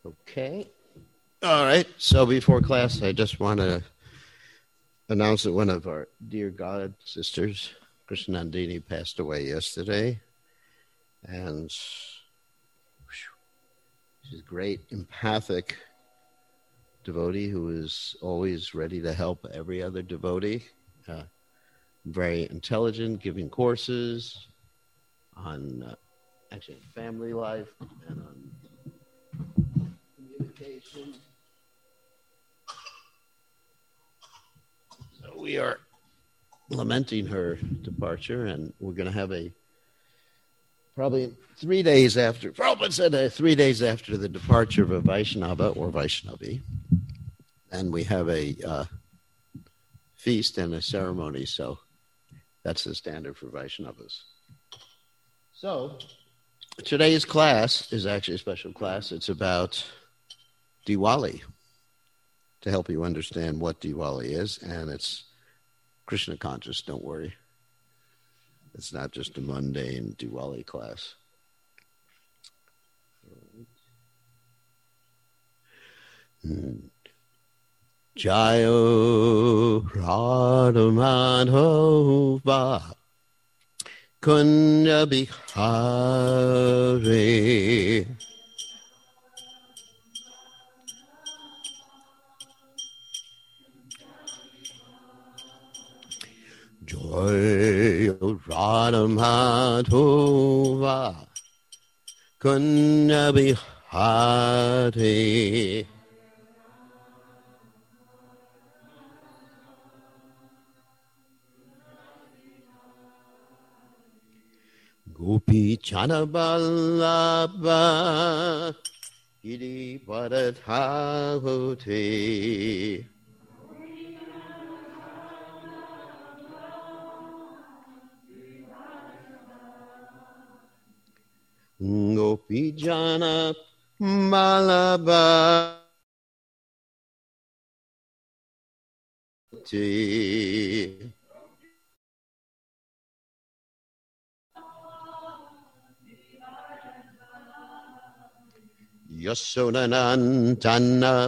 Okay. All right. So before class, I just want to announce that one of our dear God sisters, Krishnandini, passed away yesterday. And she's a great empathic devotee who is always ready to help every other devotee. Very intelligent, giving courses on actually family life and on communication. So we are lamenting her departure, and we're going to have probably 3 days after, Prabhupada said 3 days after the departure of a Vaishnava or Vaishnavi, and we have a feast and a ceremony, so that's the standard for Vaishnavas. So today's class is actually a special class. It's about Diwali, to help you understand what Diwali is, and it's Krishna conscious, don't worry. It's not just a mundane Diwali class. Jayo Radha Madhava Kunja Bihari Jayo Radha Madhava Kunja Bihari Gopi Chanaballabha Giri Varadhavati Gopi Jana Malabha Yasodhanandana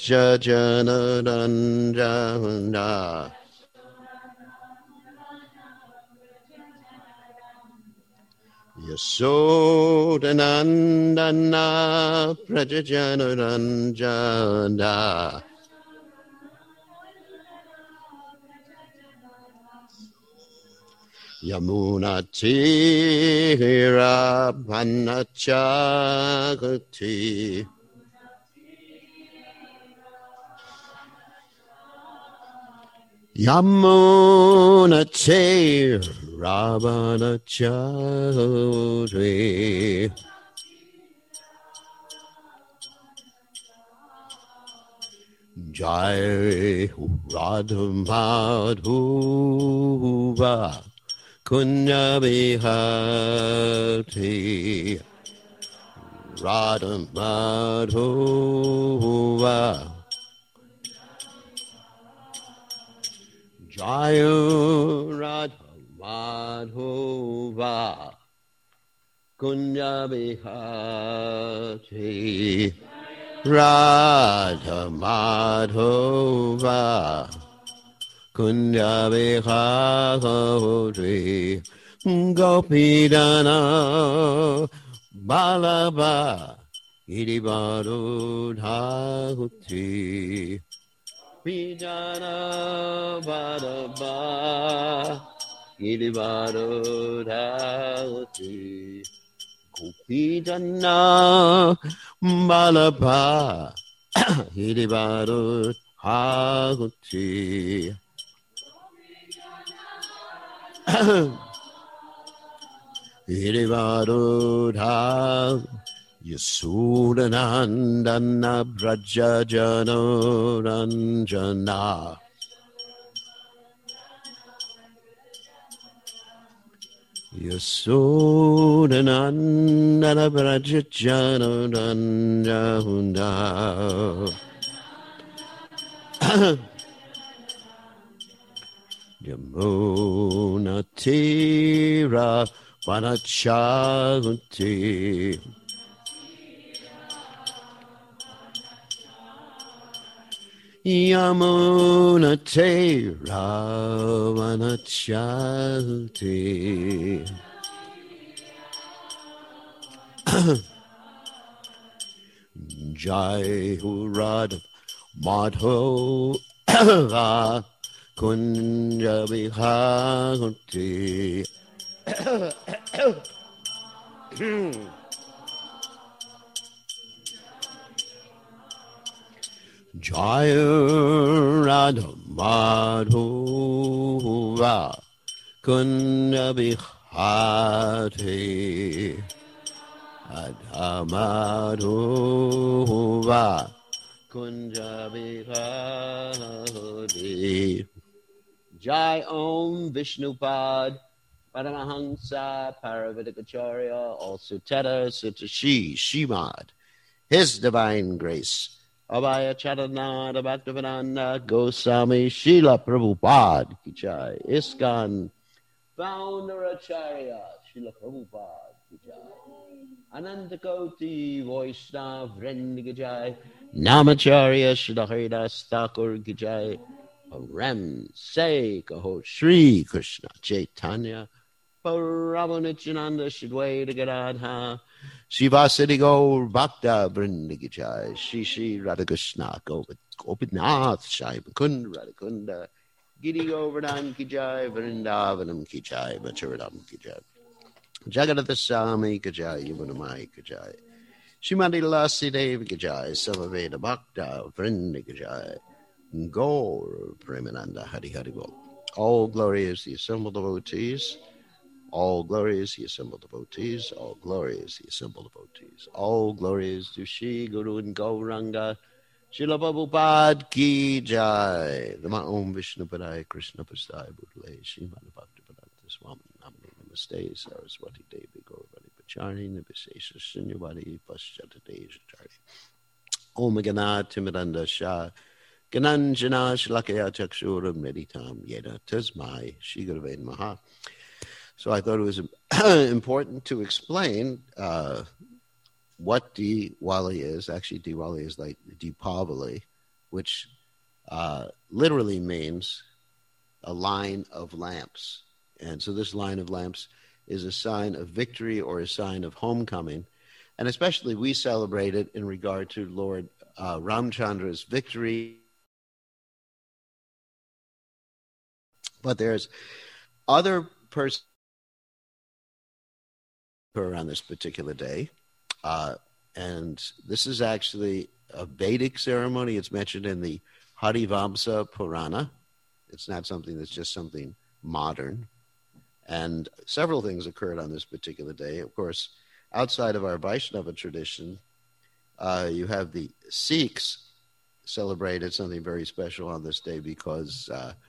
Prajajanandana Yasodhanandana Prajajanandana Yamuna Tira Panachagati Yamuna Tira Panachagati Jai Radha Madhuva Kunya Bihati Radha Madhuva Jaya Radha Madhuva Kunya Bihati Radha Madhuva Kunya Bihari Gopidana Balaba Girivaru Dhahuti Pidana Balaba Girivaru Dhahuti Gopidana Balaba Girivaru Dhahuti Irivarudha Yasudanandana Brajajano Ranjana Yasudanandana Brajajano Ranjana Yamuna Tira Vanachanti Yamunate Ravanachalti. Jai Hurad Madho Kunja Bihati. Jai Radha Madhuva Kunja Bihati. Adhamadhuva Kunja Bihati. Jai Om Vishnupad Paramahansa Paravidikacharya, also Teta Sitashi Shimad, His Divine Grace, Abhaya Charanada Bhaktivedanta Goswami Srila Prabhupada Kichai, ISKCON Founder Acharya Srila Prabhupada Kichai, Anantakoti Vaishnav Vrendi Kichai, Namacharya Srila Haridas Thakur Kichai, Ram Say Kaho Shri Krishna Chaitanya Paramanityananda Shidwaita Gadadha Shivasati Gaur Bhakta Vrindigijai Shri Radhakrishna Gopinath Shai Mukunda Radhakunda Giri Govardhan Kijai Vrindavanam Kijai Machuradam Kijai Jagannatha Swami Kijai Yuvanamai Kijai Shrimati Lasi Devi Kijai Samaveda Bhakta Vrindigijai Gaur Premananda Hari Hari Bol. All glory is the assembled devotees. All glory is the assembled devotees. All glory is the assembled devotees. All glory is to Shri Guru and Gauranga. Srila Prabhupada Ki Jai. Nama Om Vishnu Padaya Krishna Pastai Bhutale Srimad Bhaktivedanta Swami Namani Namaste Saraswati Devi Gauravani Pacharni Nibisesa Srinyavadi Paschata Dejachari. Om Ganat Timidanda Shah Gananjana Shlakaya Chakshura Meditam Yeda Tasmai Shri Gurave Namaha. So I thought it was important to explain what Diwali is. Actually, Diwali is like Deepavali, which literally means a line of lamps. And so this line of lamps is a sign of victory or a sign of homecoming. And especially we celebrate it in regard to Lord Ramchandra's victory. But there's other persons on this particular day. And this is actually a Vedic ceremony. It's mentioned in the Harivamsa Purana. It's not something that's just something modern. And several things occurred on this particular day. Of course, outside of our Vaishnava tradition, you have the Sikhs celebrated something very special on this day because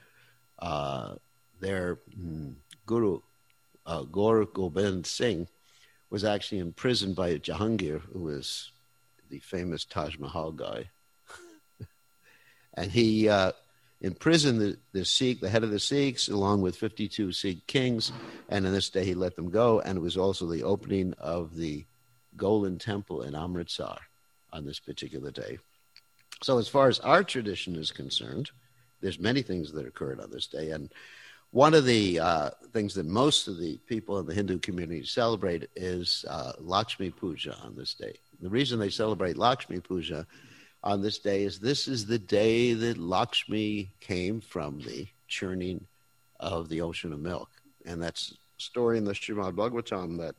their Guru, Gaur Gobind Singh, was actually imprisoned by Jahangir, who was the famous Taj Mahal guy. And he imprisoned the Sikh, the head of the Sikhs, along with 52 Sikh kings. And on this day, he let them go. And it was also the opening of the Golden Temple in Amritsar on this particular day. So as far as our tradition is concerned, there's many things that occurred on this day. And one of the things that most of the people in the Hindu community celebrate is Lakshmi Puja on this day. The reason they celebrate Lakshmi Puja on this day is this is the day that Lakshmi came from the churning of the ocean of milk. And that's a story in the Srimad Bhagavatam that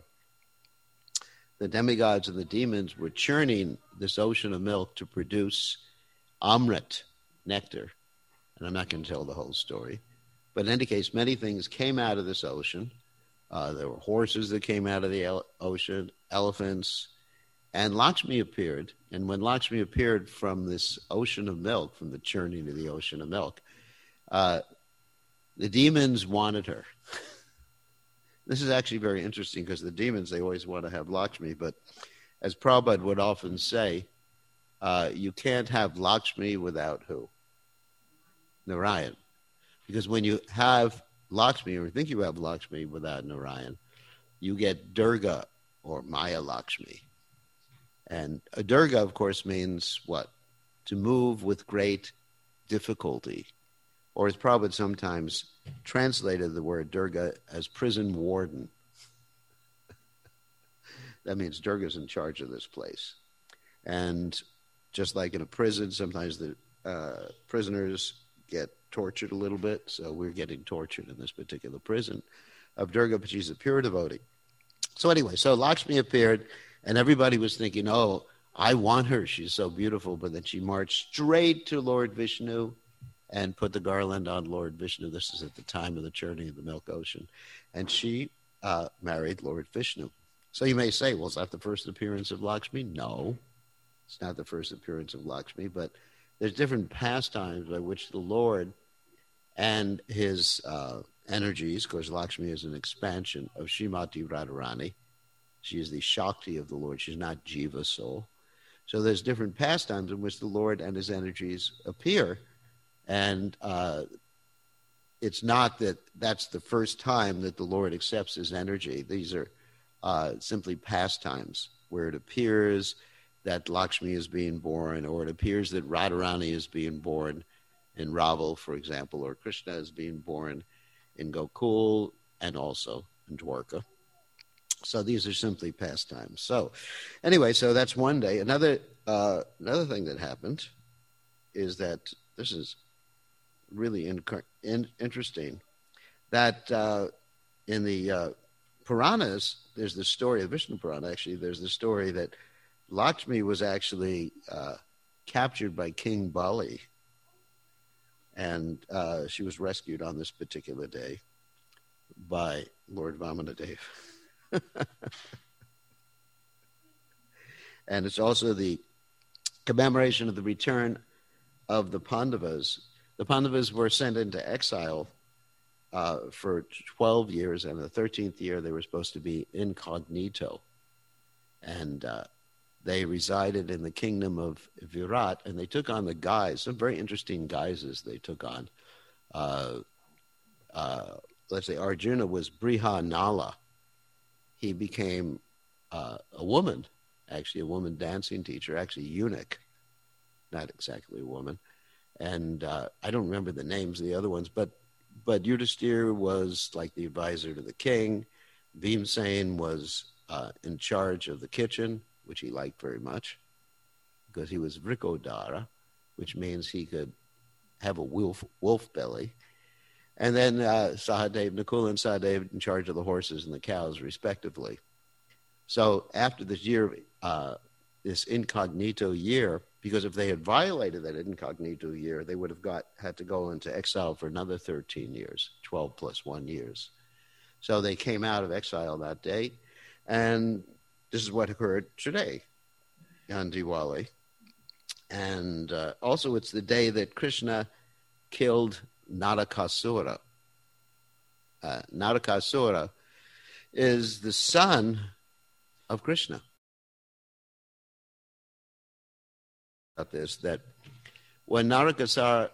the demigods and the demons were churning this ocean of milk to produce Amrit, nectar. And I'm not going to tell the whole story. But in any case, many things came out of this ocean. There were horses that came out of the ocean, elephants, and Lakshmi appeared. And when Lakshmi appeared from this ocean of milk, from the churning of the ocean of milk, the demons wanted her. This is actually very interesting because the demons, they always want to have Lakshmi. But as Prabhupada would often say, you can't have Lakshmi without who? Narayan. Because when you have Lakshmi, or think you have Lakshmi without Narayan, you get Durga or Maya Lakshmi. And Durga, of course, means what? to move with great difficulty. Or as Prabhupada sometimes translated the word Durga as prison warden. That means Durga's in charge of this place. And just like in a prison, sometimes the prisoners get tortured a little bit. So we're getting tortured in this particular prison of Durga, but she's a pure devotee. So anyway, so Lakshmi appeared, and everybody was thinking, oh, I want her. She's so beautiful. But then she marched straight to Lord Vishnu and put the garland on Lord Vishnu. This is at the time of the churning of the Milk Ocean. And she married Lord Vishnu. So you may say, well, is that the first appearance of Lakshmi? No, it's not the first appearance of Lakshmi, but there's different pastimes by which the Lord and his energies, of course, Lakshmi is an expansion of Srimati Radharani. She is the Shakti of the Lord. She's not Jiva soul. So there's different pastimes in which the Lord and his energies appear. And it's not that that's the first time that the Lord accepts his energy. These are simply pastimes where it appears that Lakshmi is being born, or it appears that Radharani is being born in Raval, for example, or Krishna is being born in Gokul and also in Dwarka. So these are simply pastimes. So anyway, so that's one day. Another thing that happened is that this is really interesting, that in the Puranas, there's the story of Vishnu Purana, actually, there's the story that Lakshmi was actually captured by King Bali, and she was rescued on this particular day by Lord Vamanadev. And it's also the commemoration of the return of the Pandavas. The Pandavas were sent into exile for 12 years, and the 13th year they were supposed to be incognito. And they resided in the kingdom of Virat, and they took on the guise, some very interesting guises they took on. Let's say Arjuna was Brihanala. He became a woman, actually a woman dancing teacher, actually eunuch, not exactly a woman. And I don't remember the names of the other ones, but Yudhisthira was like the advisor to the king. Bhimsen was in charge of the kitchen, which he liked very much, because he was Vrikodara, which means he could have a wolf belly. And then Sahadev, Nakula and Sahadev in charge of the horses and the cows, respectively. So after this year, this incognito year, because if they had violated that incognito year, they would have had to go into exile for another 13 years, 12 plus 1 years. So they came out of exile that day, and this is what occurred today on Diwali. And also it's the day that Krishna killed Narakasura. Narakasura is the son of Krishna. About this, that when Narakasura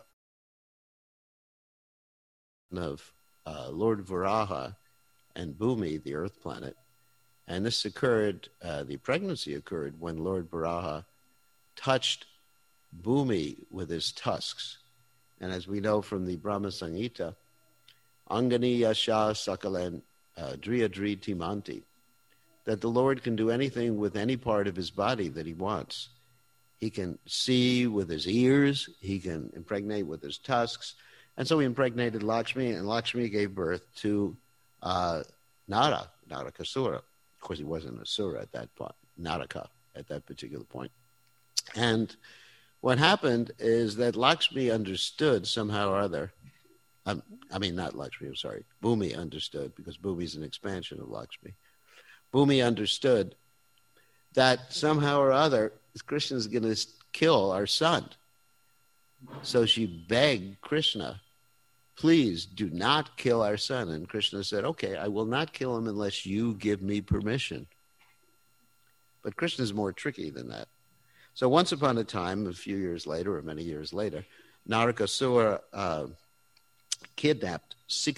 of Lord Varaha and Bhumi, the earth planet, and this occurred, the pregnancy occurred when Lord Varaha touched Bhumi with his tusks. And as we know from the Brahma Samhita, Angani Yasha Sakalan Driyadri Timanti, that the Lord can do anything with any part of his body that he wants. He can see with his ears, he can impregnate with his tusks. And so he impregnated Lakshmi, and Lakshmi gave birth to Narakasura. Of course, he wasn't a Sura at that point, Naraka at that particular point. And what happened is that Lakshmi understood somehow or other, not Lakshmi, I'm sorry, Bhumi understood, because Bhumi is an expansion of Lakshmi. Bhumi understood that somehow or other, Krishna is going to kill our son. So she begged Krishna, please do not kill our son. And Krishna said, okay, I will not kill him unless you give me permission. But Krishna is more tricky than that. So once upon a time, a few years later, or many years later, Narakasura kidnapped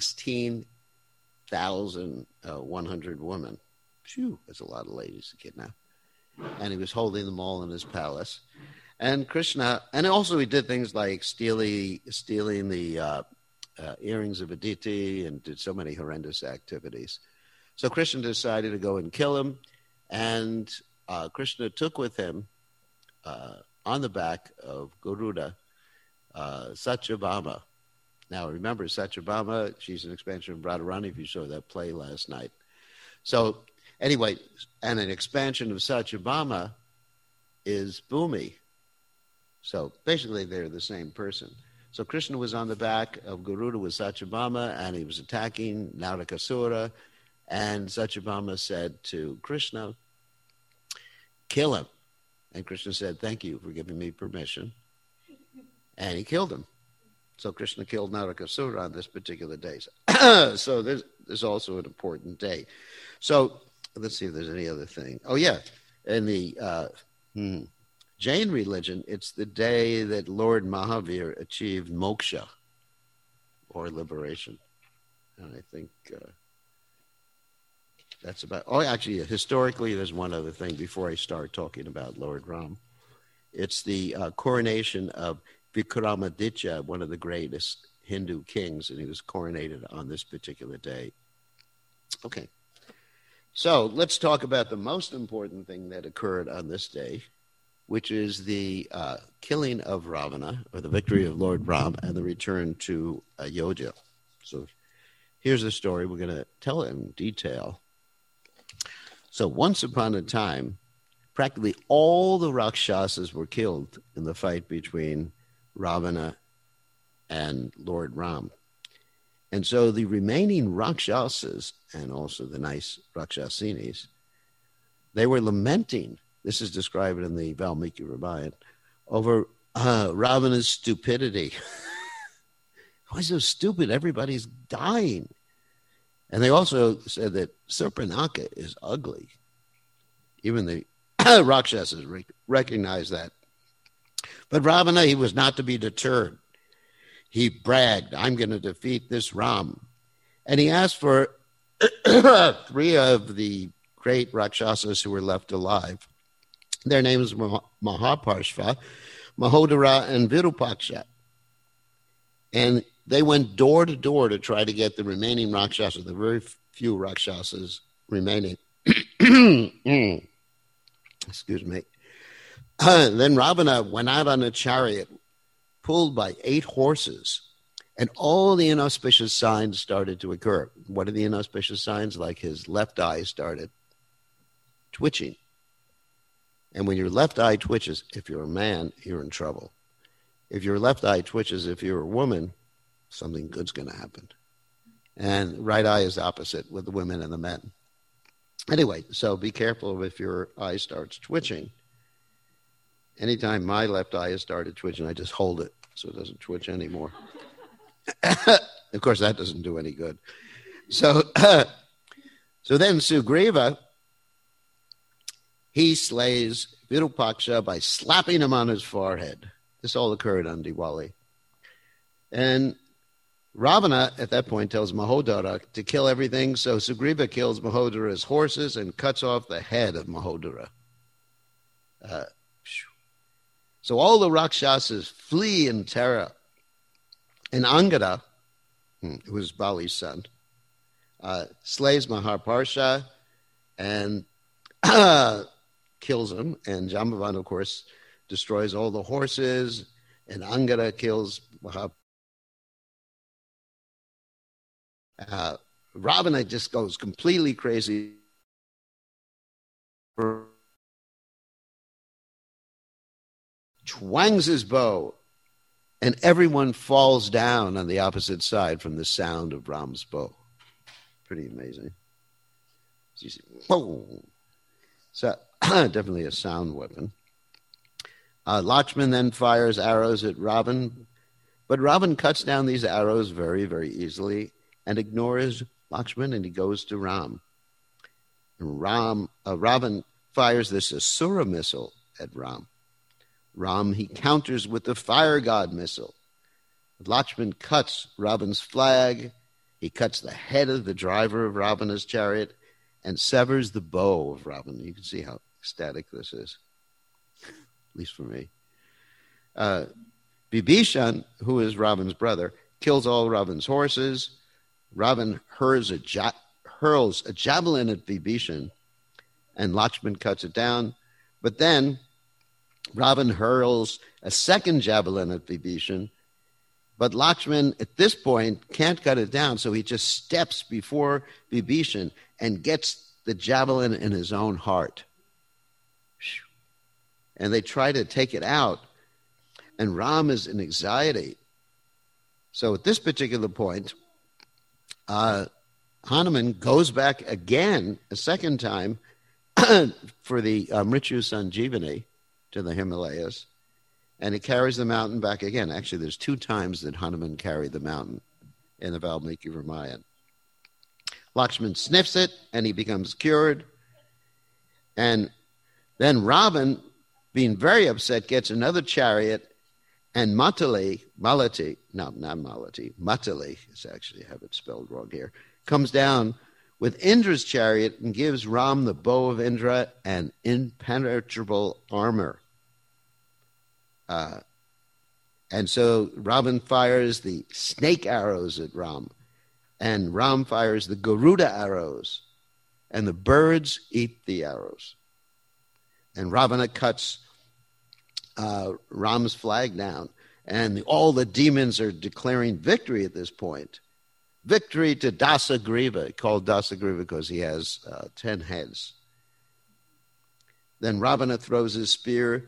16,100 women. Phew, that's a lot of ladies to kidnap. And he was holding them all in his palace. And Krishna, and also he did things like stealing the earrings of Aditi and did so many horrendous activities. So Krishna decided to go and kill him, and Krishna took with him on the back of Garuda Satyabhama. Now remember, Satyabhama, she's an expansion of Radharani, if you saw that play last night. So anyway, and an expansion of Satyabhama is Bhumi. So basically they're the same person. So Krishna was on the back of Garuda with Satyabhama, and he was attacking Narakasura, and Satyabhama said to Krishna, kill him. And Krishna said, thank you for giving me permission. And he killed him. So Krishna killed Narakasura on this particular day. So this is also an important day. So let's see if there's any other thing. Oh, yeah. In the Jain religion, it's the day that Lord Mahavir achieved moksha, or liberation. And I think that's about... Oh, actually, historically, there's one other thing before I start talking about Lord Ram. It's the coronation of Vikramaditya, one of the greatest Hindu kings, and he was coronated on this particular day. Okay. So let's talk about the most important thing that occurred on this day, which is the killing of Ravana, or the victory of Lord Ram, and the return to Ayodhya. So here's the story. We're going to tell it in detail. So once upon a time, practically all the Rakshasas were killed in the fight between Ravana and Lord Ram. And so the remaining Rakshasas, and also the nice Rakshasinis, they were lamenting, this is described in the Valmiki Ramayana, over Ravana's stupidity. Why so stupid? Everybody's dying. And they also said that Surpanaka is ugly. Even the Rakshasas recognized that. But Ravana, he was not to be deterred. He bragged, I'm going to defeat this Ram. And he asked for 3 of the great Rakshasas who were left alive. Their names were Mahaparshva, Mahodara, and Virupaksha. And they went door to door to try to get the remaining Rakshasas, the very few Rakshasas remaining. Excuse me. Then Ravana went out on a chariot pulled by 8 horses, and all the inauspicious signs started to occur. What are the inauspicious signs? Like his left eye started twitching. And when your left eye twitches, if you're a man, you're in trouble. If your left eye twitches, if you're a woman, something good's going to happen. And right eye is opposite with the women and the men. Anyway, so be careful if your eye starts twitching. Anytime my left eye has started twitching, I just hold it so it doesn't twitch anymore. Of course, that doesn't do any good. So, so then Sugriva, he slays Virupaksha by slapping him on his forehead. This all occurred on Diwali. And Ravana, at that point, tells Mahodara to kill everything. So Sugriva kills Mahodara's horses and cuts off the head of Mahodara. So all the Rakshasas flee in terror. And Angada, who was Bali's son, slays Mahaparsha and kills him. And Jambavan, of course, destroys all the horses. And Angada kills Mahaparsha. Ravana just goes completely crazy. Twangs his bow, and everyone falls down on the opposite side from the sound of Ram's bow. Pretty amazing. So definitely a sound weapon. Lakshman then fires arrows at Ravan, but Ravan cuts down these arrows very, very easily and ignores Lakshman, and he goes to Ram. And Ravan fires this Asura missile at Ram. Ram, he counters with the fire god missile. Lakshman cuts Ravan's flag. He cuts the head of the driver of Ravana's chariot and severs the bow of Ravana. You can see how ecstatic this is, at least for me. Vibhishan, who is Ravan's brother, kills all Ravan's horses. Ravan hurls a javelin at Vibhishan, and Lakshman cuts it down. But then Ravan hurls a second javelin at Vibhishan, but Lakshman at this point can't cut it down, so he just steps before Vibhishan and gets the javelin in his own heart. And they try to take it out, and Ram is in anxiety. So at this particular point, Hanuman goes back again, a second time, for the Mritu Sanjeevani to the Himalayas, and he carries the mountain back again. Actually, there's 2 times that Hanuman carried the mountain in the Valmiki Ramayana. Lakshman sniffs it, and he becomes cured. And then Ravan, being very upset, gets another chariot, and Matali is actually, I have it spelled wrong here, comes down with Indra's chariot and gives Ram the bow of Indra and impenetrable armor. And so Ravan fires the snake arrows at Ram, and Ram fires the Garuda arrows, and the birds eat the arrows. And Ravana cuts Ram's flag down, and all the demons are declaring victory at this point. Victory to Dasagriva, called Dasagriva because he has 10 heads. Then Ravana throws his spear,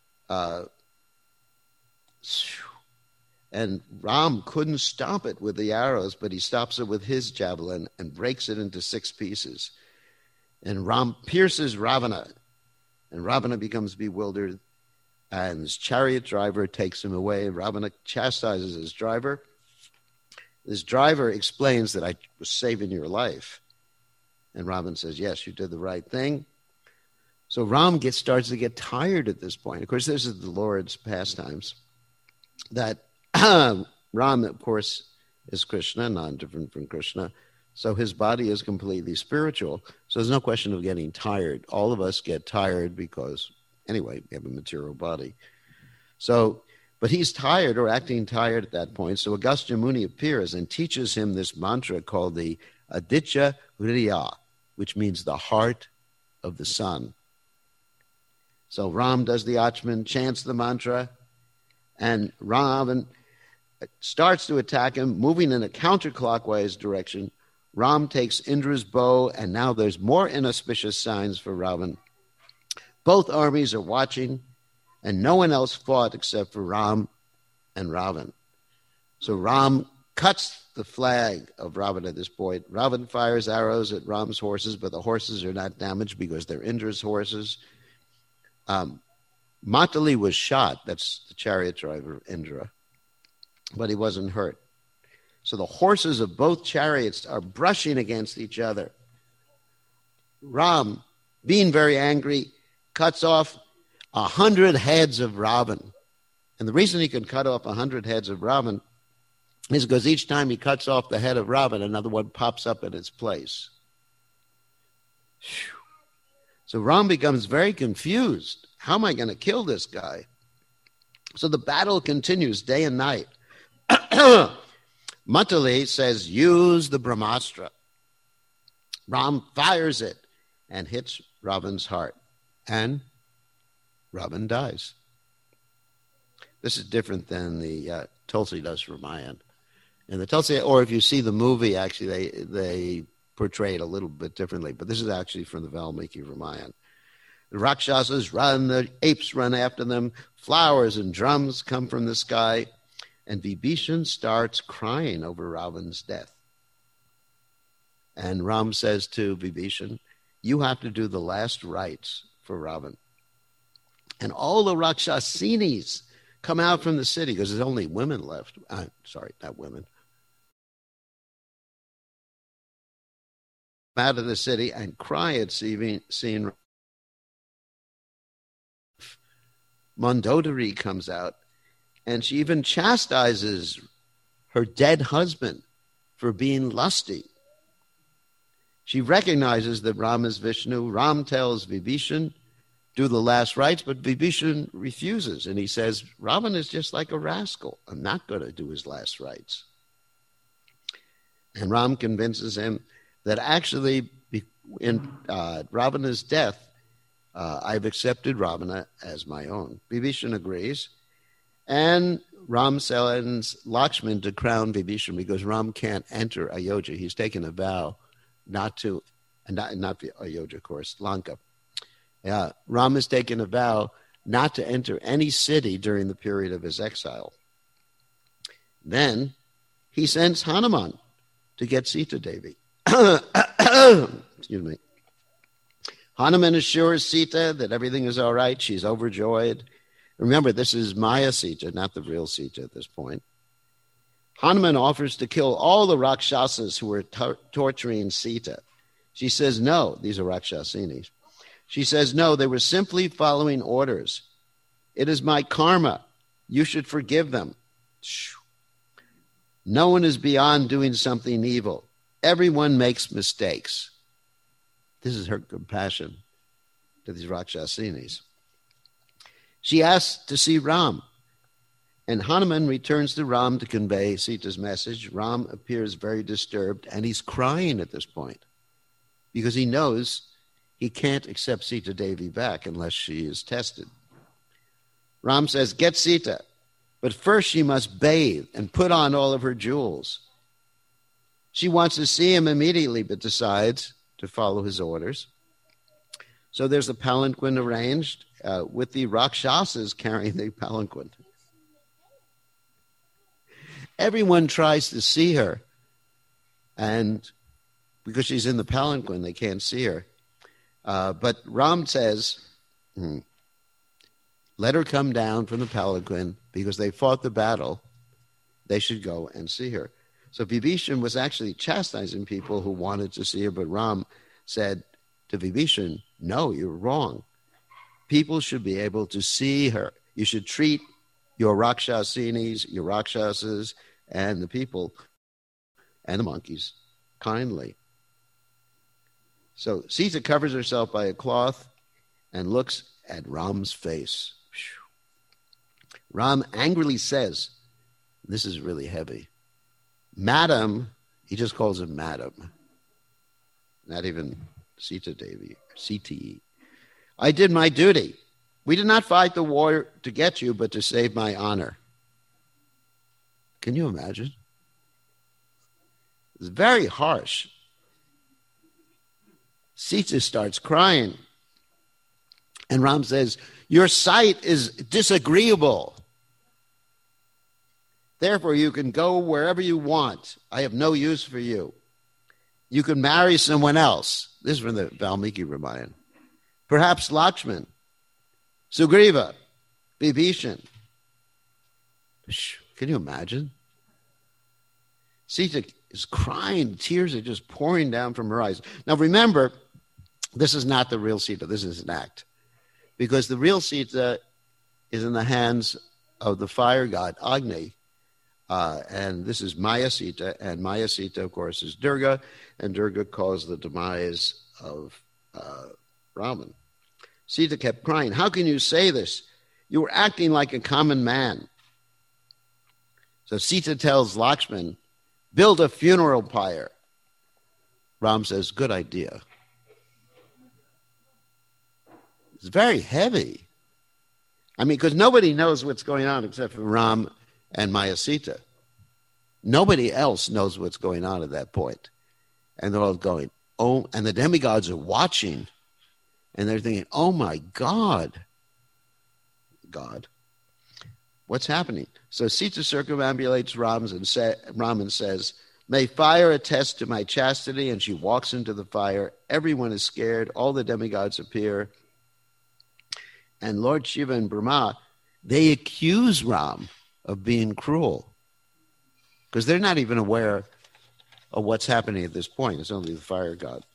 and Ram couldn't stop it with the arrows, but he stops it with his javelin and breaks it into 6 pieces. And Ram pierces Ravana, and Ravana becomes bewildered, and his chariot driver takes him away. Ravana chastises his driver. His driver explains that I was saving your life. And Ravan says, yes, you did the right thing. So Ram starts to get tired at this point. Of course, this is the Lord's pastimes. That Ram, of course, is Krishna, non-different from Krishna. So his body is completely spiritual. So there's no question of getting tired. All of us get tired because, anyway, we have a material body. So, but he's tired or acting tired at that point. So Agastya Muni appears and teaches him this mantra called the Aditya Hriya, which means the heart of the sun. So Ram does the Achman, chants the mantra, and Ravan starts to attack him, moving in a counterclockwise direction. Ram takes Indra's bow, and now there's more inauspicious signs for Ravan. Both armies are watching, and no one else fought except for Ram and Ravan. So Ram cuts the flag of Ravan at this point. Ravan fires arrows at Ram's horses, but the horses are not damaged because they're Indra's horses. Matali was shot, that's the chariot driver of Indra, but he wasn't hurt. So the horses of both chariots are brushing against each other. Ram, being very angry, cuts off 100 heads of Ravan. And the reason he can cut off 100 heads of Ravan is because each time he cuts off the head of Ravan, another one pops up in its place. So Ram becomes very confused. How am I going to kill this guy? So the battle continues day and night. Matali says, use the Brahmastra. Ram fires it and hits Ravan's heart. And Ravan dies. This is different than the Tulsidas Ramayana. In the Tulsi, or if you see the movie, actually, they portray it a little bit differently. But this is actually from the Valmiki Ramayana. The Rakshasas run, the apes run after them, flowers and drums come from the sky, and Vibhishan starts crying over Ravan's death. And Ram says to Vibhishan, you have to do the last rites for Ravan. And all the Rakshasinis come out from the city because there's only women left. Sorry, not women. Out of the city and cry at seeing Mandodari comes out, and she even chastises her dead husband for being lusty. She recognizes that Ram is Vishnu. Ram tells Vibhishan do the last rites, but Vibhishan refuses, and he says, Ravana is just like a rascal. I'm not going to do his last rites. And Ram convinces him that actually in Ravana's death, I've accepted Ravana as my own. Vibhishan agrees, and Ram sends Lakshman to crown Vibhishan because Ram can't enter Ayodhya. He's taken a vow not to, and not Ayodhya, of course, Lanka. Ram has taken a vow not to enter any city during the period of his exile. Then he sends Hanuman to get Sita Devi. Excuse me. Hanuman assures Sita that everything is all right. She's overjoyed. Remember, this is Maya Sita, not the real Sita at this point. Hanuman offers to kill all the Rakshasas who were torturing Sita. She says no. These are Rakshasinis. She says no, they were simply following orders. It is my karma. You should forgive them. No one is beyond doing something evil. Everyone makes mistakes. This is her compassion to these Rakshasinis. She asks to see Ram, and Hanuman returns to Ram to convey Sita's message. Ram appears very disturbed, and he's crying at this point because he knows he can't accept Sita Devi back unless she is tested. Ram says, get Sita, but first she must bathe and put on all of her jewels. She wants to see him immediately, but decides to follow his orders. So there's a palanquin arranged with the Rakshasas carrying the palanquin. Everyone tries to see her, and because she's in the palanquin, they can't see her. But Ram says, let her come down from the palanquin because they fought the battle. They should go and see her. So Vibhishan was actually chastising people who wanted to see her, but Ram said to Vibhishan, no, you're wrong. People should be able to see her. You should treat your Rakshasinis, your Rakshasas, and the people and the monkeys kindly. So Sita covers herself by a cloth and looks at Ram's face. Ram angrily says, this is really heavy, Madam, he just calls her Madam, not even Sita Devi, CTE. I did my duty. We did not fight the war to get you, but to save my honor. Can you imagine? It's very harsh. Sita starts crying. And Ram says, your sight is disagreeable. Therefore, you can go wherever you want. I have no use for you. You can marry someone else. This is from the Valmiki Ramayana. Perhaps Lakshman, Sugriva, Vibhishan. Can you imagine? Sita is crying. Tears are just pouring down from her eyes. Now remember, this is not the real Sita. This is an act. Because the real Sita is in the hands of the fire god, Agni. And this is Maya Sita. And Maya Sita, of course, is Durga. And Durga caused the demise of Raman. Sita kept crying, how can you say this? You were acting like a common man. So Sita tells Lakshman, build a funeral pyre. Ram says, good idea. It's very heavy. I mean, because nobody knows what's going on except for Ram and Maya Sita. Nobody else knows what's going on at that point. And they're all going, oh, and the demigods are watching. And they're thinking, oh my God, what's happening? So Sita circumambulates Raman says, may fire attest to my chastity. And she walks into the fire. Everyone is scared. All the demigods appear. And Lord Shiva and Brahma, they accuse Ram of being cruel because they're not even aware of what's happening at this point. It's only the fire god.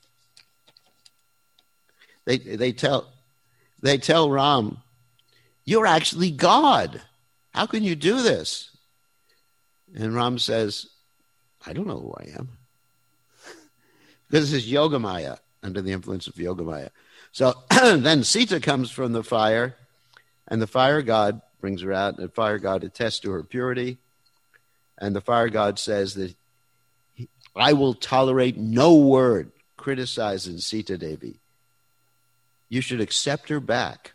They tell Ram, you're actually God. How can you do this? And Ram says, I don't know who I am. Because this is Yogamaya, under the influence of Yogamaya. So then Sita comes from the fire, and the fire god brings her out, and the fire god attests to her purity. And the fire god says that I will tolerate no word criticizing Sita Devi. You should accept her back.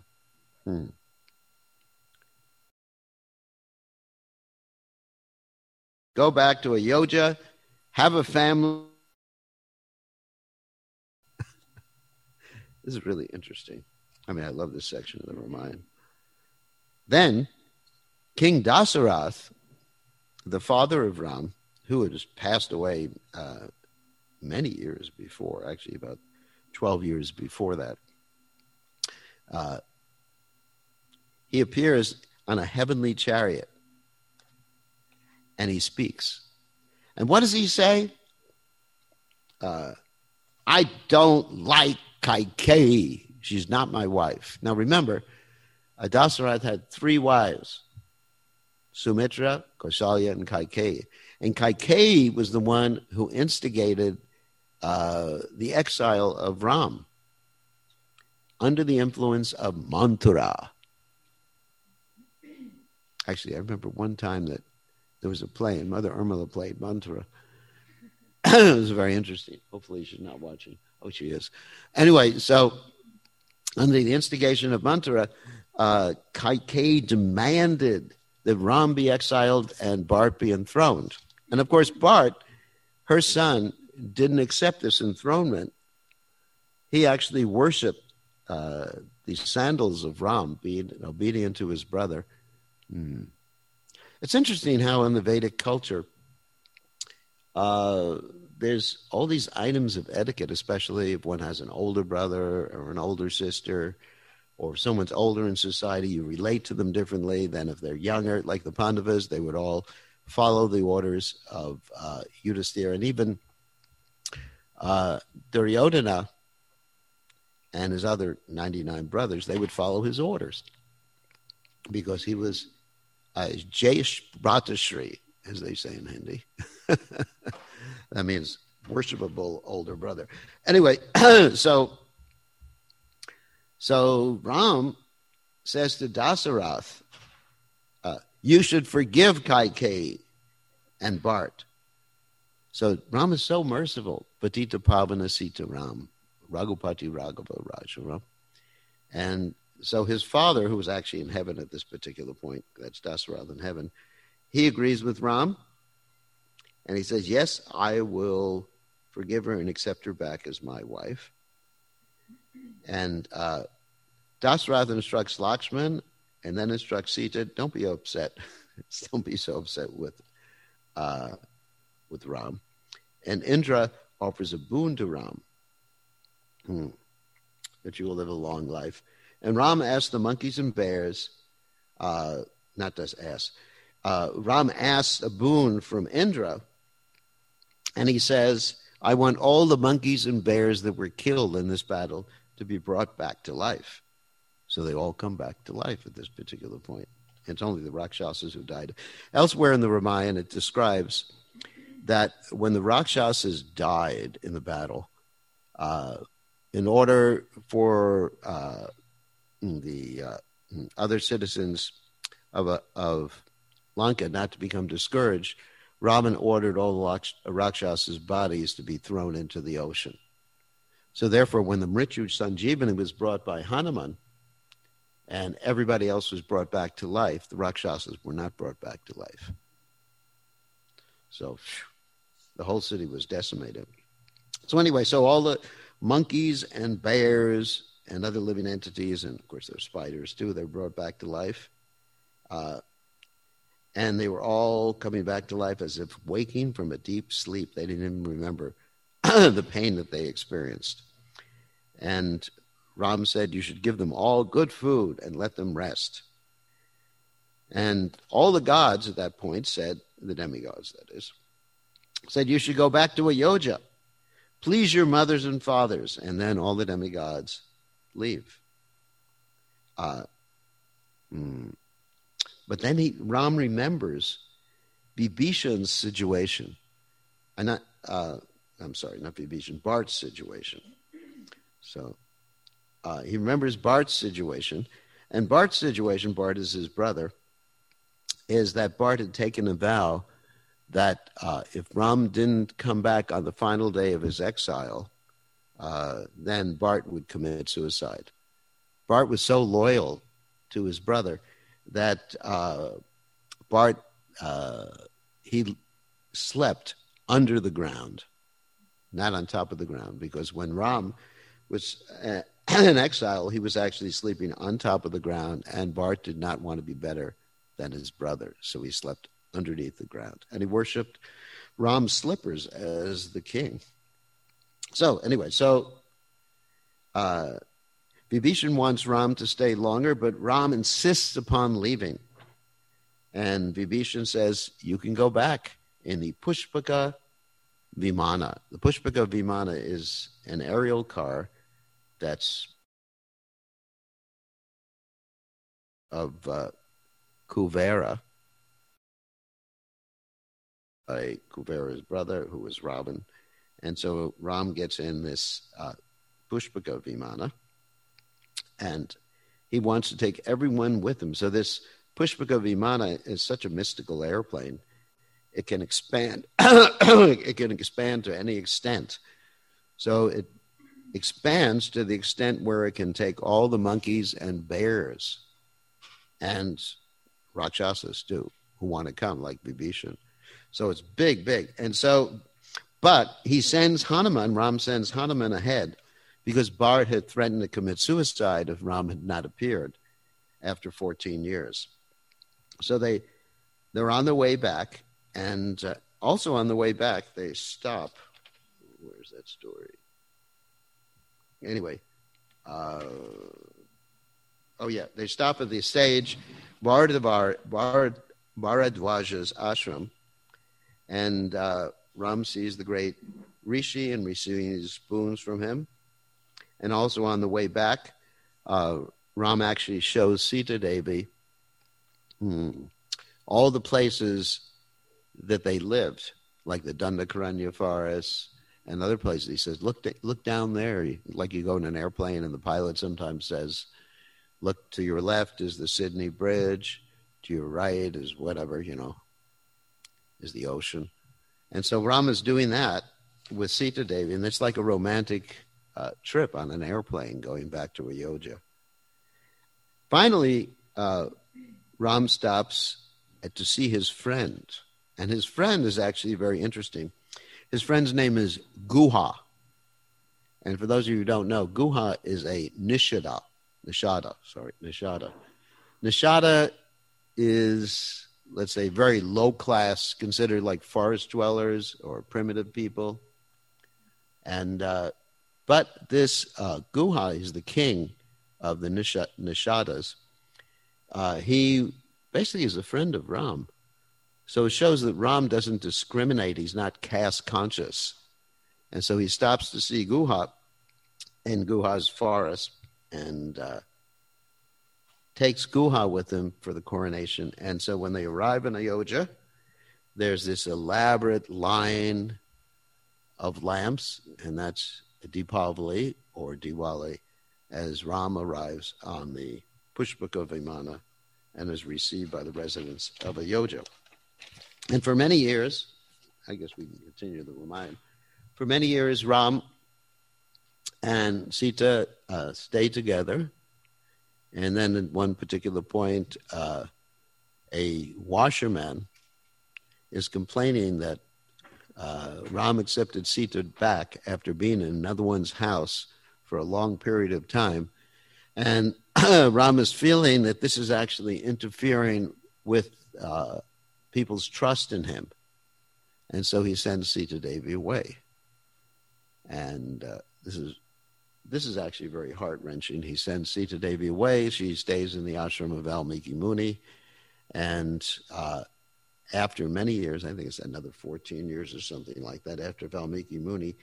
Go back to Ayodhya, have a family. This is really interesting. I mean, I love this section of the Ramayana. Then, King Dasarath, the father of Ram, who had passed away many years before, actually about 12 years before that, he appears on a heavenly chariot, and he speaks. And what does he say? I don't like Kaikeyi. She's not my wife. Now remember, Dasarath had 3 wives: Sumitra, Kausalya, and Kaikeyi. And Kaikeyi was the one who instigated the exile of Ram under the influence of Manthura. Actually, I remember one time that there was a play, and Mother Urmila played Manthura. It was very interesting. Hopefully she's not watching. Oh, she is. Anyway, so under the instigation of Manthura, Kaikeyi demanded that Ram be exiled and Bharat be enthroned. And of course, Bharat, her son, didn't accept this enthronement. He actually worshipped the sandals of Ram, being obedient to his brother. It's interesting how in the Vedic culture, there's all these items of etiquette, especially if one has an older brother or an older sister, or if someone's older in society, you relate to them differently than if they're younger. Like the Pandavas, they would all follow the orders of Yudhisthira, and even Duryodhana and his other 99 brothers, they would follow his orders because he was Jayesh Bratashri, as they say in Hindi. That means worshipable older brother. Anyway, so Ram says to Dasarath, you should forgive Kaikeyi and Bharat. So Ram is so merciful. Patita Pavana Sita Ram, Raghupati Raghava Rajaram. And so his father, who was actually in heaven at this particular point, that's Dasarath in heaven, he agrees with Ram. And he says, yes, I will forgive her and accept her back as my wife. And Dasarath instructs Lakshman and then instructs Sita, don't be upset. Don't be so upset with Ram. And Indra offers a boon to Ram, that you will live a long life. And Ram asks the monkeys and bears, Ram asks a boon from Indra, and he says, I want all the monkeys and bears that were killed in this battle to be brought back to life. So they all come back to life at this particular point. It's only the Rakshasas who died. Elsewhere in the Ramayana, it describes that when the Rakshasas died in the battle, in order for the other citizens of Lanka not to become discouraged, Ravan ordered all the Rakshasas' bodies to be thrown into the ocean. So therefore, when the Mrityu Sanjeevani was brought by Hanuman, and everybody else was brought back to life, the Rakshasas were not brought back to life. So the whole city was decimated. So anyway, so all the monkeys and bears and other living entities, and of course there's spiders too, they were brought back to life. And they were all coming back to life as if waking from a deep sleep. They didn't even remember the pain that they experienced. And Ram said, you should give them all good food and let them rest. And all the gods at that point said, the demigods that is, said, you should go back to Ayodhya. Please your mothers and fathers. And then all the demigods leave. But then Ram remembers Vibhishan's situation. Not Vibhishan, Bhart's situation. So he remembers Bart's situation. And Bart's situation, Bart is his brother, is that Bart had taken a vow that if Ram didn't come back on the final day of his exile, then Bart would commit suicide. Bart was so loyal to his brother that Bart, he slept under the ground, not on top of the ground, because when Ram was in exile, he was actually sleeping on top of the ground, and Bart did not want to be better than his brother, so he slept underneath the ground. And he worshipped Ram's slippers as the king. So anyway, Vibhishan wants Ram to stay longer, but Ram insists upon leaving. And Vibhishan says, you can go back in the Pushpaka Vimana. The Pushpaka Vimana is an aerial car that's of Kuvera, Kuvera's brother, who was Ravan. And so Ram gets in this Pushpaka Vimana, and he wants to take everyone with him. So this Pushpaka Vimana is such a mystical airplane. It can expand. It can expand to any extent. So it expands to the extent where it can take all the monkeys and bears and Rakshasas too, who want to come, like Vibhishan. So it's big, big. And so, but he sends Hanuman, Ram sends Hanuman ahead, because Bart had threatened to commit suicide if Ram had not appeared after 14 years. So they're on their way back, and also on the way back, they stop. Where's that story? Anyway, they stop at the stage, Bharadwaja's ashram, and Ram sees the great Rishi and receives spoons from him. And also on the way back, Ram actually shows Sita Devi all the places that they lived, like the Dandakaranya forest and other places. He says, look down there, like you go in an airplane and the pilot sometimes says, look to your left is the Sydney Bridge, to your right is whatever, is the ocean. And so Ram is doing that with Sita Devi, and it's like a romantic trip on an airplane going back to Ayodhya. Finally, Ram stops to see his friend, and his friend is actually very interesting. His friend's name is Guha, and for those of you who don't know, Guha is a Nishada. Nishada is, let's say, very low class, considered like forest dwellers or primitive people. And but this Guha is the king of the Nishadas. He basically is a friend of Ram. So it shows that Ram doesn't discriminate. He's not caste conscious. And so he stops to see Guha in Guha's forest and takes Guha with him for the coronation. And so when they arrive in Ayodhya, there's this elaborate line of lamps, and that's Deepavali or Diwali, as Ram arrives on the Pushpaka Vimana and is received by the residents of Ayodhya. And for many years, I guess we can continue the Ramayana. For many years, Ram and Sita stay together. And then at one particular point, a washerman is complaining that Ram accepted Sita back after being in another one's house for a long period of time. And Ram is feeling that this is actually interfering with people's trust in him. And so he sends Sita Devi away. And this is actually very heart-wrenching. He sends Sita Devi away. She stays in the ashram of Valmiki Muni. And after many years, I think it's another 14 years or something like that, after Valmiki Muni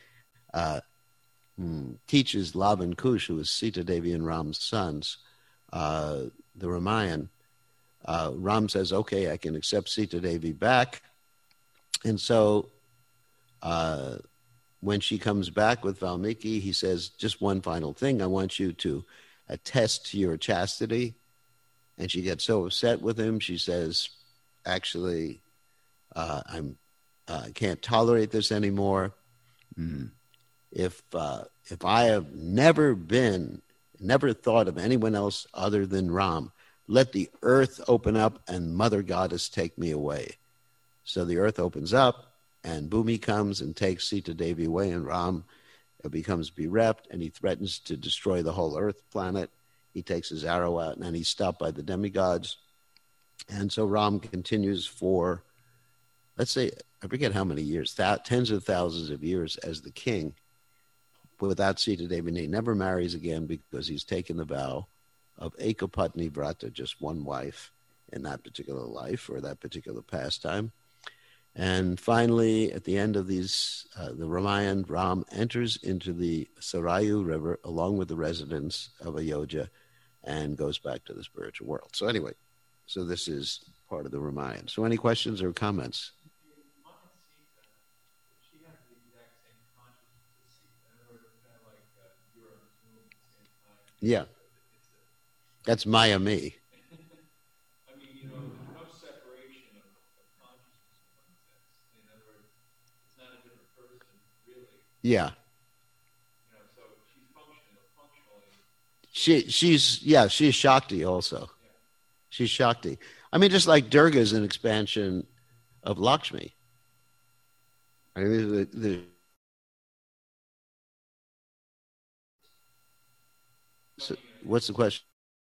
teaches Lavan Kush, who is Sita Devi and Ram's sons, the Ramayana, Ram says, okay, I can accept Sita Devi back. And so when she comes back with Valmiki, he says, just one final thing. I want you to attest to your chastity. And she gets so upset with him. She says, actually, I can't tolerate this anymore. If I have never thought of anyone else other than Ram, let the earth open up and Mother Goddess take me away. So the earth opens up and Bhumi comes and takes Sita Devi away, and Ram becomes bereft, and he threatens to destroy the whole earth planet. He takes his arrow out, and then he's stopped by the demigods. And so Ram continues for, let's say, I forget how many years, tens of thousands of years as the king without Sita Devi. And he never marries again because he's taken the vow of Ekapatni Vrata, just one wife in that particular life or that particular pastime. And finally, at the end of these, the Ramayana, Ram enters into the Sarayu River along with the residents of Ayodhya and goes back to the spiritual world. So anyway, so this is part of the Ramayana. So any questions or comments? Yeah. That's Maya me. I mean, you know, no separation of consciousness in one sense. In other words, it's not a different person, really. Yeah. You know, so she's functionally. She's Shakti also. Yeah. She's Shakti. I mean, just like Durga is an expansion of Lakshmi. I mean, so what's the question?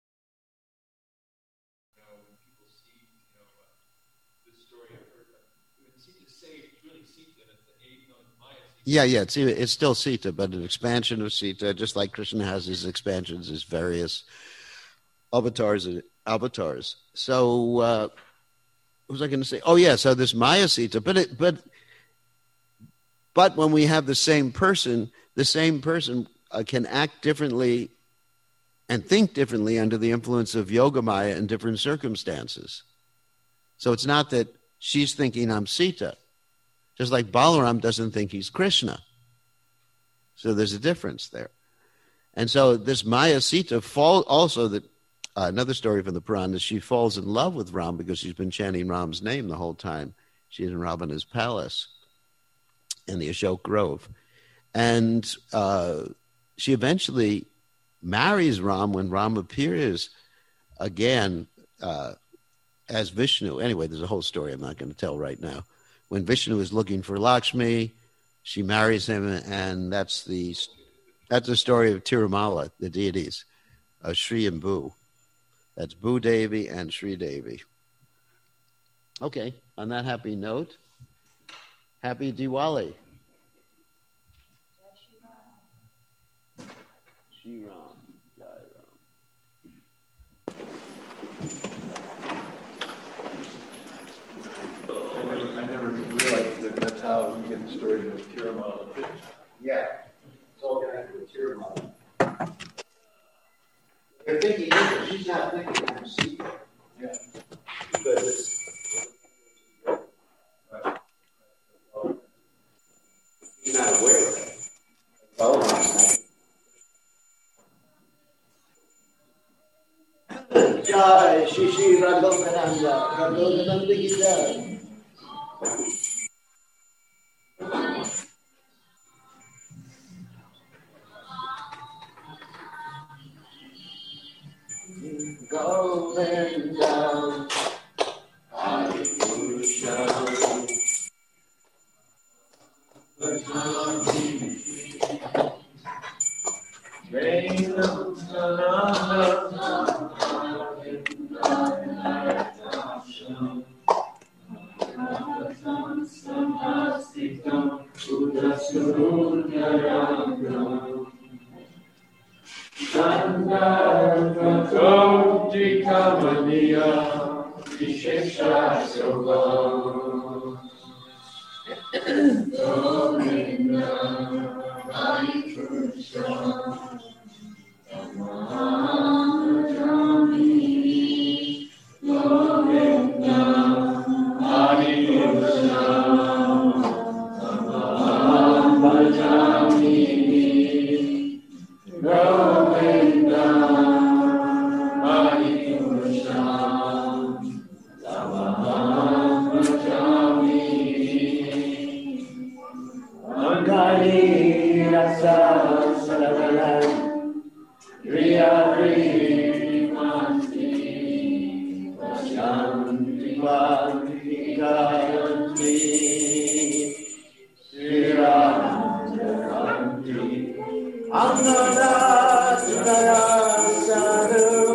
Yeah, it's still Sita, but an expansion of Sita, just like Krishna has his expansions, his various avatars. So, what was I going to say? Oh, yeah, so this Maya Sita, but when we have the same person can act differently and think differently under the influence of Yoga Maya in different circumstances. So it's not that she's thinking I'm Sita. Just like Balaram doesn't think he's Krishna. So there's a difference there. And so this Maya Sita another story from the Puranas, she falls in love with Ram because she's been chanting Ram's name the whole time. She's in Ravana's palace in the Ashok Grove. And she eventually marries Ram when Ram appears again as Vishnu. Anyway, there's a whole story I'm not going to tell right now. When Vishnu is looking for Lakshmi, she marries him, and that's the story of Tirumala, the deities, Shri and Bhu. That's Bhu Devi and Shri Devi. Okay, on that happy note, happy Diwali. Shri Ram. I never realized that that's how you get the story of Tirumala. Yeah, it's all connected with Tirumala. They're thinking, she's not thinking I'm Sita. Yeah. He's not aware of it. Oh, Jai Shri Raghuvananda, Raghuvananda ki jai. Govinda, Hare Krishna, Ankali rasa saragalan Kriya Krimanti Vasyanti Bhakti Siramandakanti Angada Sudaya Sadhu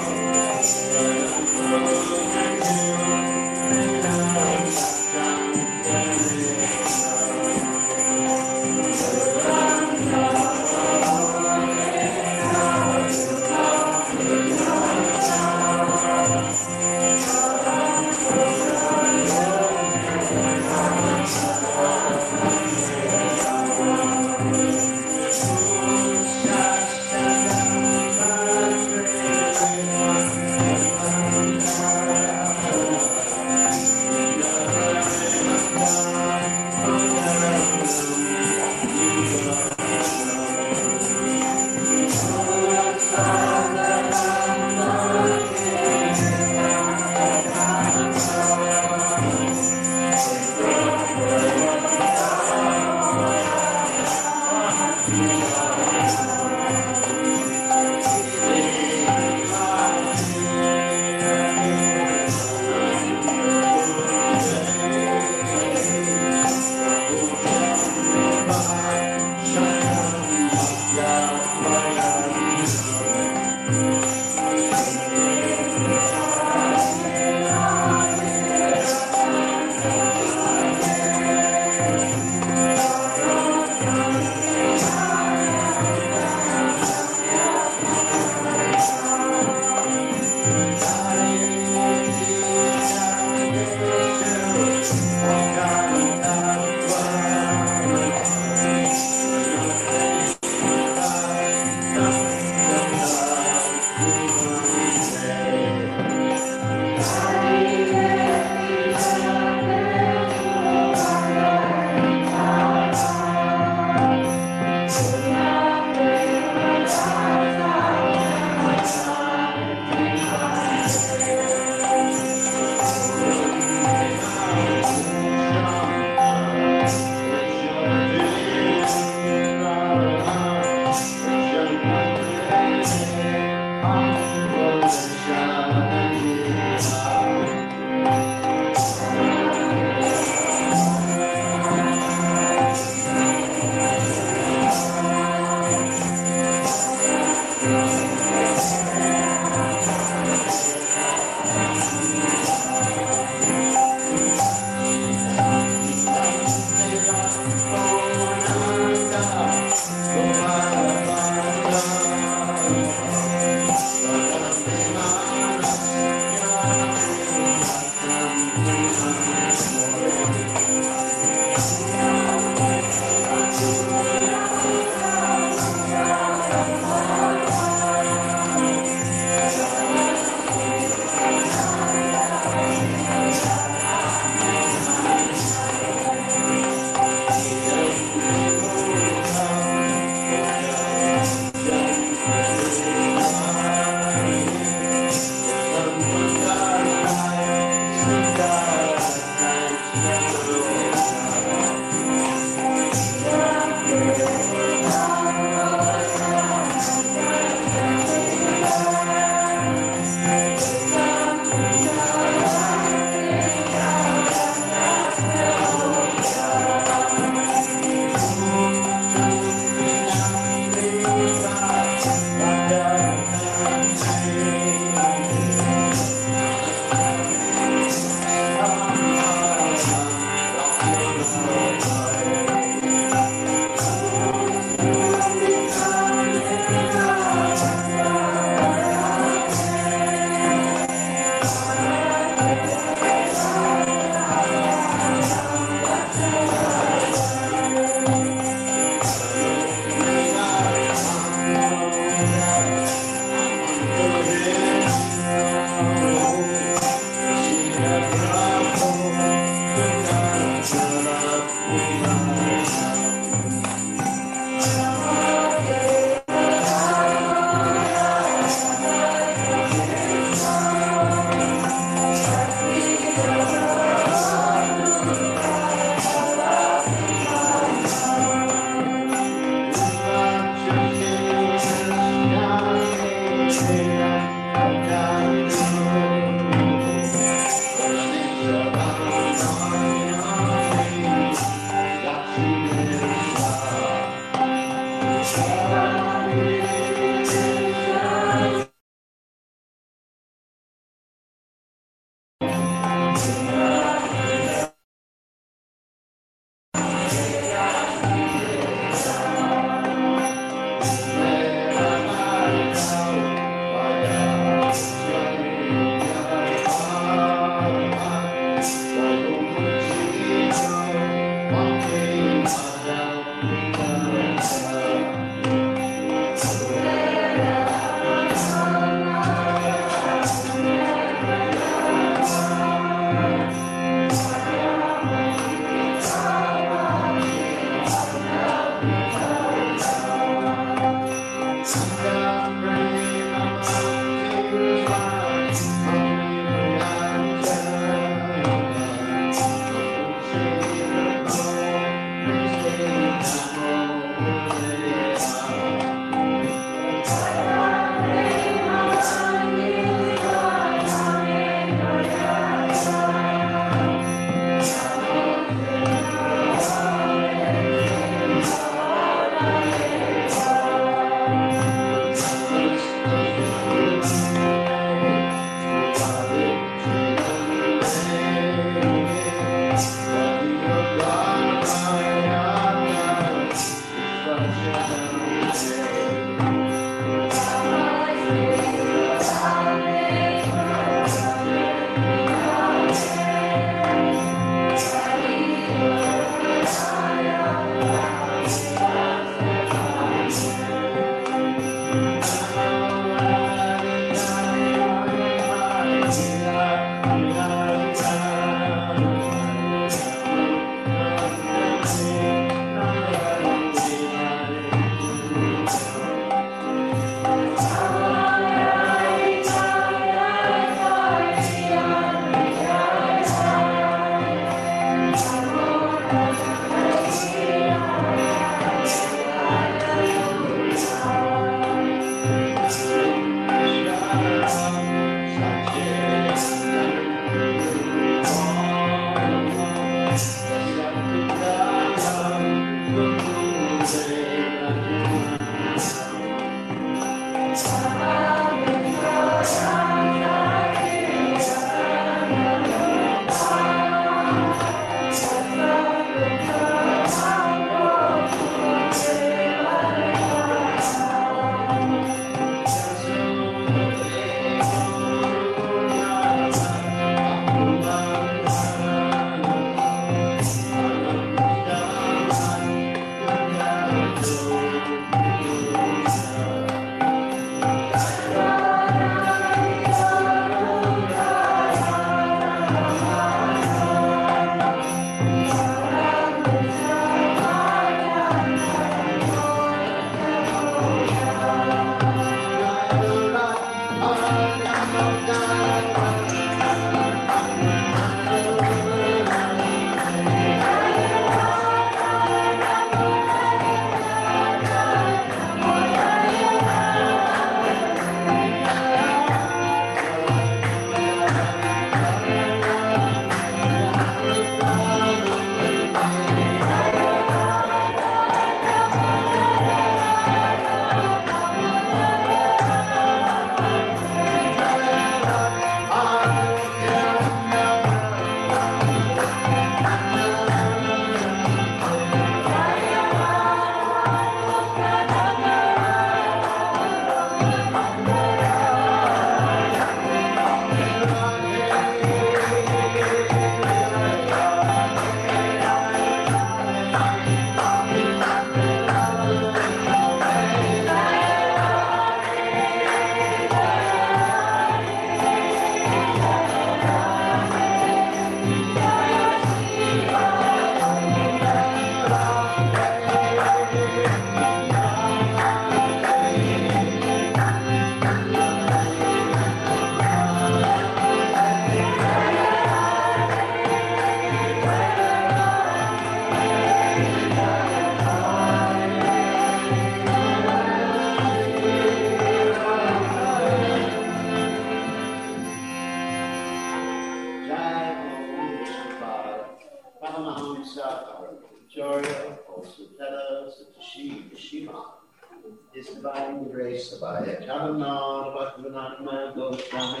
His divine grace abide. Charanam, Bhaktivedanta Goswami,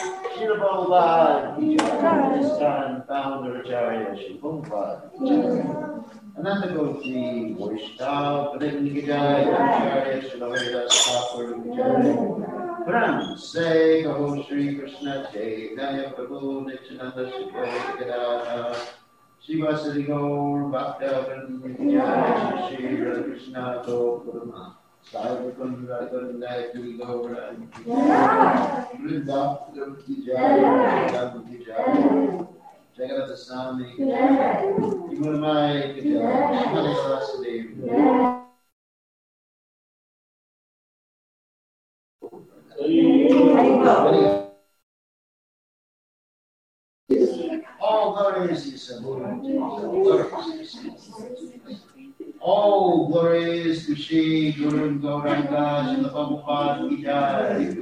Shilabhava, this time founder Acharya Shilabhava, Ananda Gopti, Vaishnava, Pradipnikajaya, Acharya Shilaveda, Thakur Vijaya, Pram, say, Go Shri Krishna Chaitanya Prabhu, Nityananda Shikha Gadadhara, Shiva Sri Gaur, Bhakta Vijaya, Shri Radha Krishna Gopurama. Sarvakunda Kunda Gaura Vrinda Jaya Jaya Jagannath Swami Imamai Jaya Shri all glories is all glories to Shri Guru Gauranga Srila Prabhupada Ki Jai.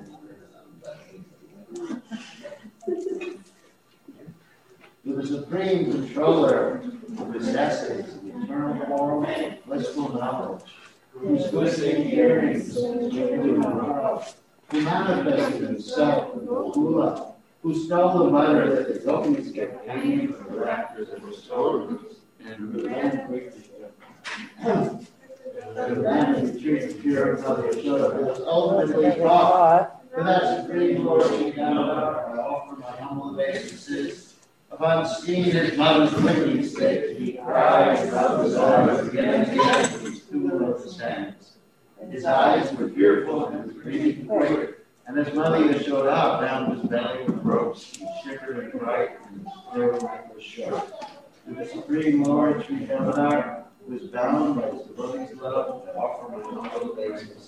To the supreme controller of the necessities of eternal moral blissful knowledge, whose twisted hearings who manifested himself in Gokula, who stole the butter that the gopis kept hanging from the rafters of his shoulders, and who then quickly the truth pure Mother Yashoda, who was ultimately brought to that supreme glory. Now I offer my humble obeisances Upon seeing his mother's quickening state, he cried and rubbed his eyes again and again with his tool of his hands. And his eyes were fearful and his breathing quick. And his mother showed out down his belly with ropes. He shivered and cried, and his throat was shut. To the Supreme Lord, Sri Damodar, who is bound by his devotee's love, to offer my humble obeisances.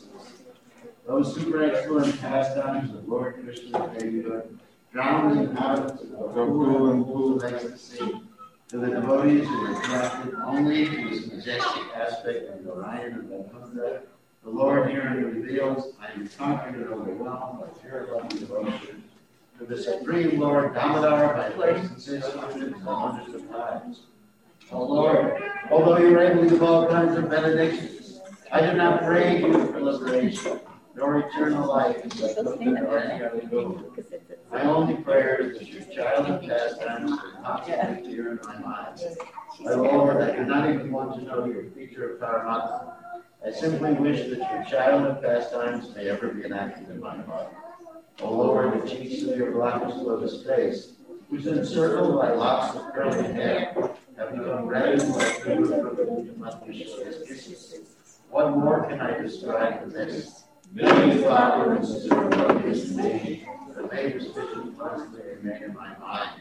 Those super excellent pastimes of Lord Krishna's babyhood, drowned in habits of Gokul and full of ecstasy, to the devotees who were attracted only to his majestic aspect of Narayan and Vaikuntha, the Lord herein reveals, I am conquered and overwhelmed by pure love and devotion. To the Supreme Lord Damodar, by licenses hundreds and hundreds of times. O Lord, although you are able to give all kinds of benedictions, I do not pray you for liberation, nor eternal life in Vaikuntha or any other goal. My only prayer is that your child of pastimes will constantly clear in my mind. My Lord, I do not even want to know your feature of Paramatma. I simply wish that your child of pastimes may ever be enacted in my heart. O Lord, the cheeks of your blackest lotus face, which is encircled by locks of curly hair, have become red and like river from the kisses. What more can I describe than this? Many flowers of love is me, the maker's vision constantly remain in my mind.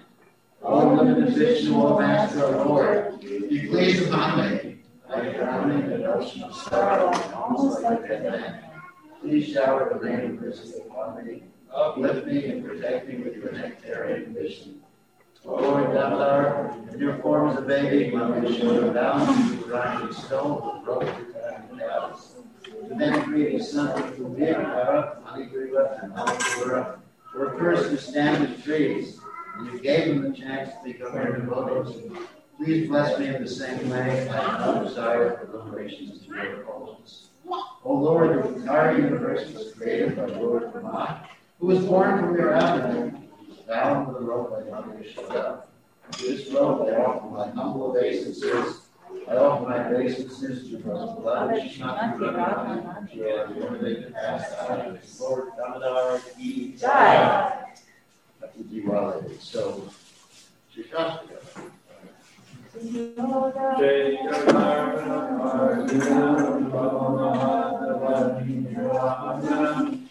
O limited Vishnu, O Master, O Lord, be pleased upon me. I am drowning in an ocean of sorrow, almost like a dead man. Please shower the rain of mercy upon me. Uplift me and protect me with your nectarian vision. O Lord Damodar, in your form as a baby, when we showed down to the grinding stone with ropes and cows. And then create a son of Kumira, Manigriva, and Manipura, were first to stand as trees, and you gave them the chance to become your devotees. Please bless me in the same way. I have no desire for liberations to your proposals. O Lord, the entire universe was created by Lord Brahma, who was born from your abdomen, bound with a rope by Mother Yashoda. This rope I offer my humble obeisances. I offer my obeisances to Brother Blood, Shinati Radha, to your illuminated pastime, Lord Damodar, Ki Jai. That's the Diwali. So, Shikashtika. Jai Jai